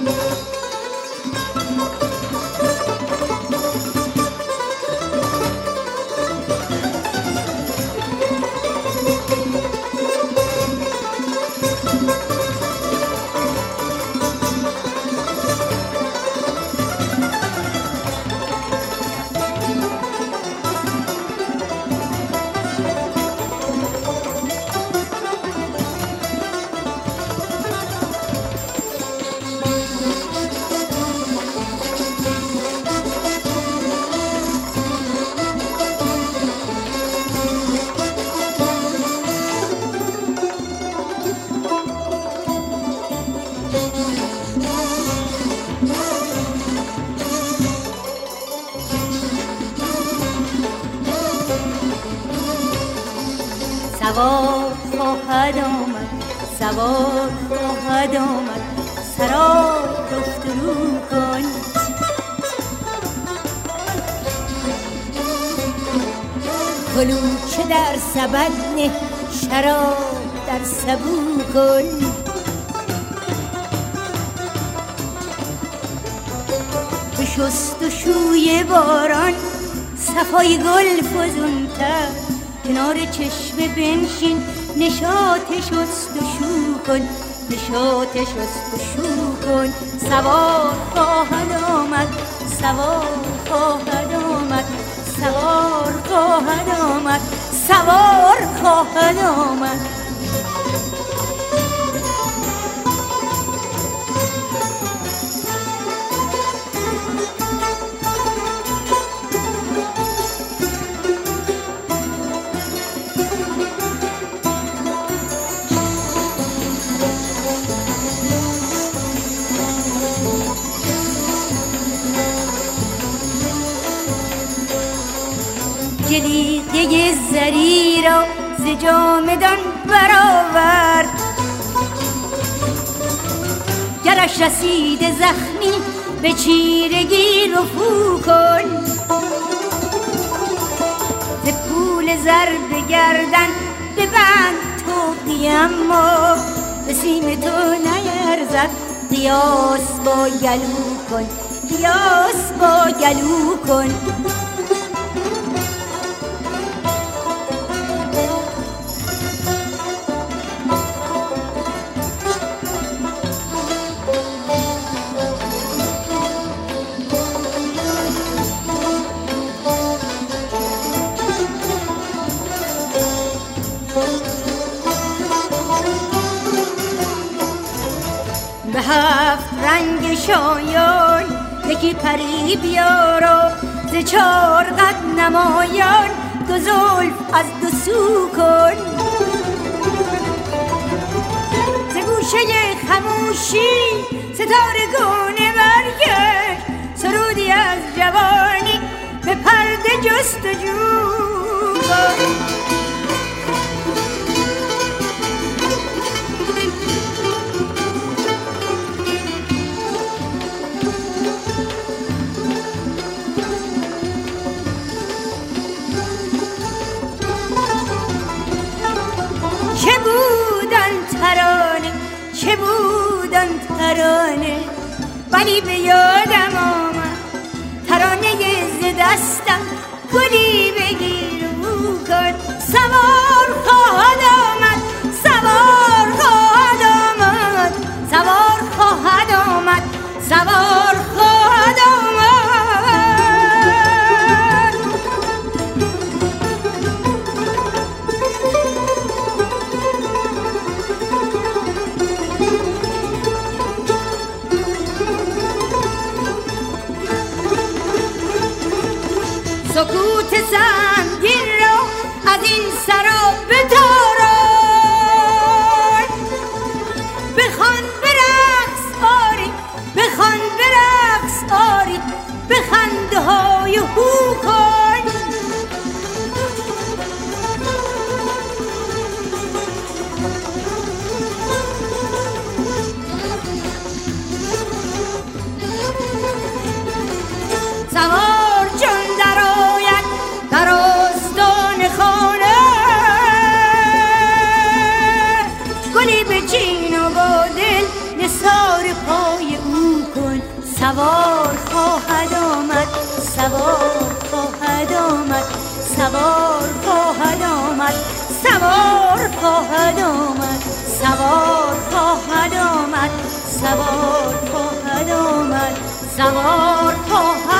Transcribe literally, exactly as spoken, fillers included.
سوار خواهد آمد، سوار خواهد آمد، سرای رفت رو کن. کلوچه در سبد نه، شراب در سبو کن. به شست و شوی باران صفای گل فزونتر، کنار چشمه بنشین نشاط شست و شو کن، نشاط شست و شو کن. سوار خواهد آمد، سوار خواهد آمد، سوار خواهد آمد، سوار خواهد آمد. جلیقه زری را ز جامدان برآورد، گرش رسید زخمی به چیرگی رفو کن. ز پول زر به گردن ببند توقی، اما به سیم تو نیرزد قیاس با گلو کن، قیاس با گلو کن. به هفت رنگ شایان یکی پری بیار، ز چار قد نمایان دو زلف از دو سو کن. ز گوشه خموشی ستاره گونه برگشت، سرودی از جوانی به پرده جستجو کن. چه بودن ترانه، چه بودن ترانه، ولی به یادم آمد ترانه ز دستم، گلی بگیر و کن. سوار خواهد آمد، سوار خواهد آمد، سوار خواهد آمد، سوار خواهد آمد. سکوت سنگین را از این سرا بتاران، بخوان به رقص آری، بخوان به رقص آری، به خنده های هو کن. سوار چون در آید در آستان خانه، گلی به چین و با دل نثار پای او سوار خواهد آمد سوار خواهد آمد سوار خواهد آمد سوار خواهد آمد سوار خواهد آمد سوار خواهد آمد سوار خواهد